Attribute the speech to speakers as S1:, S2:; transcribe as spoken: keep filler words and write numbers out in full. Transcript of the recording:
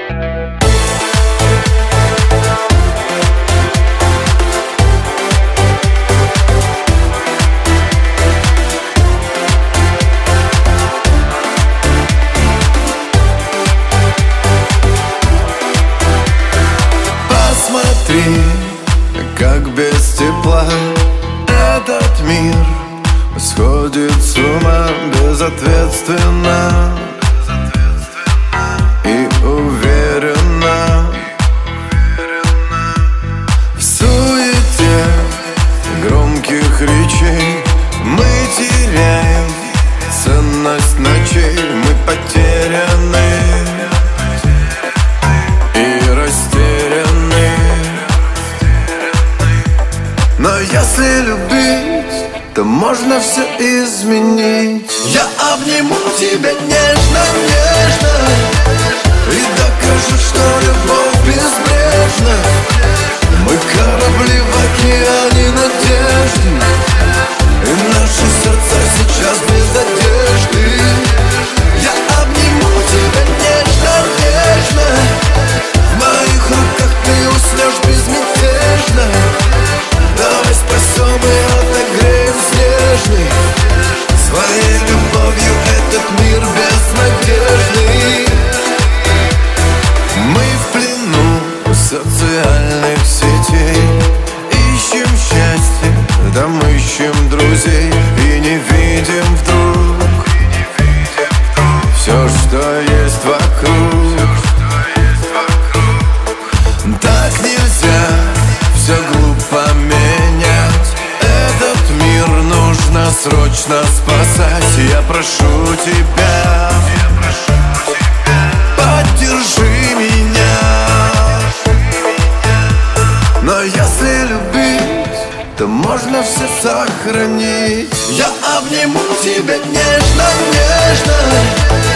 S1: Посмотри, как без тепла этот мир сходит с ума безответственно и уверенно. В суете громких речей мы теряем ценность ночей. Мы потеряны и растеряны. Но если любить, то можно все изменить. Я обниму тебя нежно, нежно и докажу, что любовь безбрежна. Мы корабли в океане надежды, и наши сердца сейчас без одежды. Я обниму тебя нежно, нежно. В моих руках ты уснешь безмятежно. Давай спасем и отогреем снежный своей любовью этот мир безнадежный. Мы в плену социальных сетей, ищем счастье, там ищем друзей и не видим вдруг все, что есть вокруг. Так нельзя, все глупо менять. Этот мир нужно срочно спасать. Я прошу тебя, поддержи меня. Но если любить, то можно все сохранить. Я обниму тебя нежно, нежно